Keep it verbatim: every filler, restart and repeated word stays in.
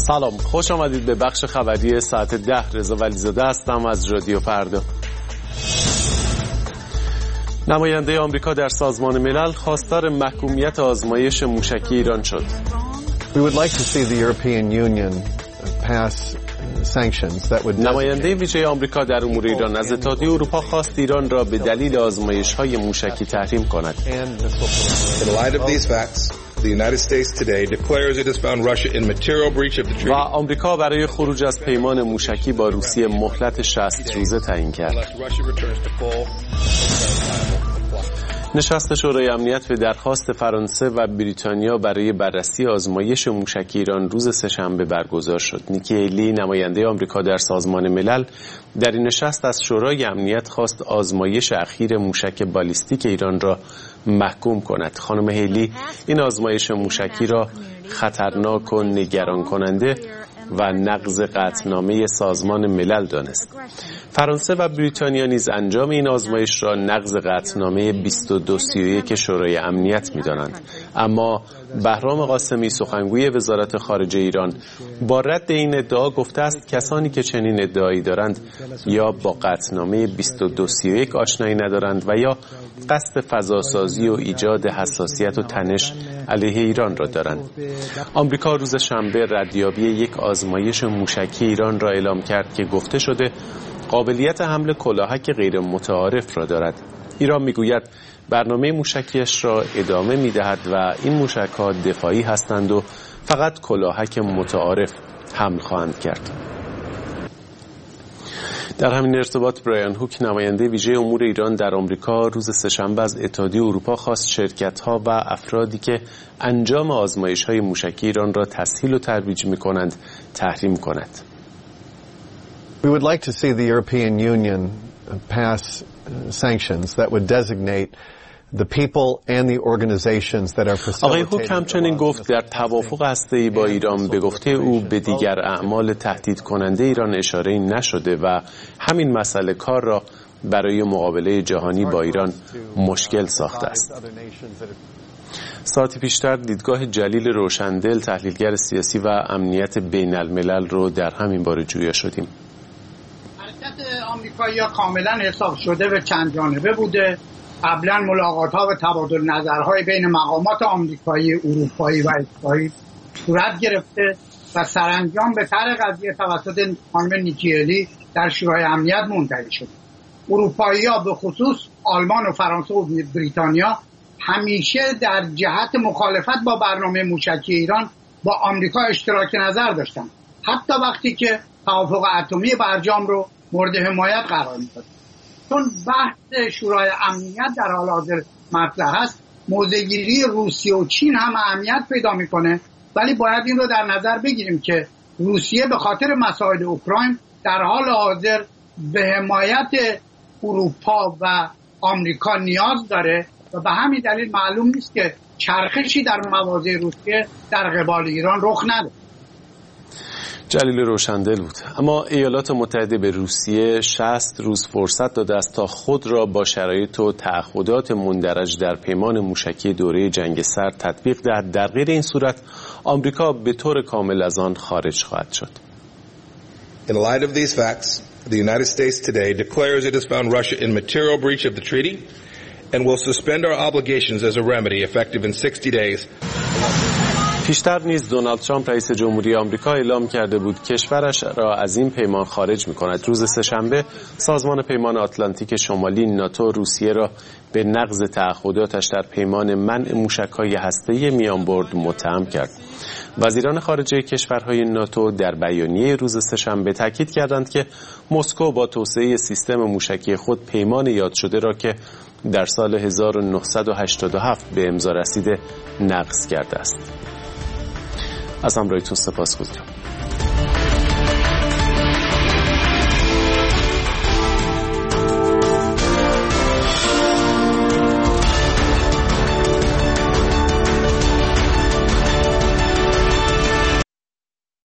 سلام، خوش آمدید به بخش خبری ساعت ده. رضا ولیزاده هستم از رادیو فردا. نماینده آمریکا در سازمان ملل خواستار محکومیت آزمایش موشکی ایران شد. We would like to see the European Union pass sanctions that would نماینده ویژه آمریکا در امور ایران از اتحادیه اروپا خواست ایران را به دلیل آزمایش‌های موشکی تحریم کند. In light of these facts, the United States today declares it has found Russia in material breach of the treaty. و آمریکا برای خروج از پیمان موشکی با روسیه مهلت شصت روزه تعیین کرد. نشست شورای امنیت به درخواست فرانسه و بریتانیا برای بررسی آزمایش موشکی ایران روز سه‌شنبه برگزار شد. نیکی هیلی، نماینده آمریکا در سازمان ملل، در این نشست از شورای امنیت خواست آزمایش اخیر موشک بالیستیک ایران را محکوم کند. خانم هیلی این آزمایش موشکی را خطرناک و نگران کننده و نقض قطعنامه سازمان ملل دانست. فرانسه و بریتانیا نیز انجام این آزمایش را نقض قطعنامه بیست و دو سی و یک شورای امنیت می‌دانند. اما بهرام قاسمی، سخنگوی وزارت خارجه ایران، با رد این ادعا گفته است کسانی که چنین ادعایی دارند یا با قطعنامه بیست و دو سی و یک آشنایی ندارند و یا قصد فضاسازی و ایجاد حساسیت و تنش علیه ایران را دارند. آمریکا روز شنبه ردیابی یک آزمایش موشکی ایران را اعلام کرد که گفته شده قابلیت حمل کلاهک غیر متعارف را دارد. ایران میگوید برنامه موشکیش را ادامه میدهد و این موشک‌ها دفاعی هستند و فقط کلاهک متعارف حمل خواهند کرد. در همین ارتباط برایان هوک، نماینده ویژه امور ایران در آمریکا، روز سه‌شنبه از اتحادیه اروپا خواست شرکت‌ها و افرادی که انجام آزمایش‌های موشکی ایران را تسهیل و ترویج می‌کنند تحریم کند. We would like to see the European Union pass sanctions that would designate the people and the organizations that are facilitating. آقای هوک همچنین گفت در توافق هسته‌ای با ایران به گفته او به دیگر اعمال تهدید کننده ایران اشاره نشده و همین مسئله کار را برای مقابله جهانی با ایران مشکل ساخته است. ساعتی پیشتر دیدگاه جلیل روشندل، تحلیلگر سیاسی و امنیت بین الملل رو در همین باره جویا شدیم. حرکت آمریکایی‌ها کاملا حساب شده و چند جانبه بوده. قبلا ملاقات‌ها و تبادل نظرهای بین مقامات آمریکایی، اروپایی و اسرائیل صورت گرفته و سرانجام به طرح قضیه توسط خانم نیکی هیلی در شورای امنیت منتهی شد. اروپایی‌ها به خصوص آلمان و فرانسه و بریتانیا همیشه در جهت مخالفت با برنامه موشکی ایران با آمریکا اشتراک نظر داشتند، حتی وقتی که توافق اتمی برجام رو مورد حمایت قرار میداد. چون بحث شورای امنیت در حال حاضر مطرح است، موضع‌گیری روسیه و چین هم اهمیت پیدا میکنه، ولی باید این رو در نظر بگیریم که روسیه به خاطر مسائل اوکراین در حال حاضر به حمایت اروپا و آمریکا نیاز داره و به همین دلیل معلوم نیست که چرخشی در مواضع روسیه در قبال ایران رخ نده. جلیل روشندل بود. اما ایالات متحده به روسیه شصت روز فرصت داده است تا خود را با شرایط و تعهدات مندرج در پیمان موشکی دوره جنگ سرد تطبیق دهد. در غیر این صورت آمریکا به طور کامل از آن خارج خواهد شد. In light of these facts, the United States today declares it has found Russia in material breach of the treaty and will suspend our obligations as a remedy effective in sixty days. پیشتر نیز دونالد ترامپ رئیس جمهوری آمریکا اعلام کرده بود کشورش را از این پیمان خارج می‌کند. روز سه‌شنبه سازمان پیمان آتلانتیک شمالی ناتو روسیه را به نقض تعهداتش در پیمان منع موشک‌های هسته‌ای میانبرد متهم کرد. وزیران خارجه کشورهای ناتو در بیانیه روز سه‌شنبه تاکید کردند که مسکو با توسعه سیستم موشکی خود پیمان یاد شده را که در سال هزار و نهصد و هشتاد و هفت به امضا رسیده نقض کرده است. از همراهیتون سپاسگزارم.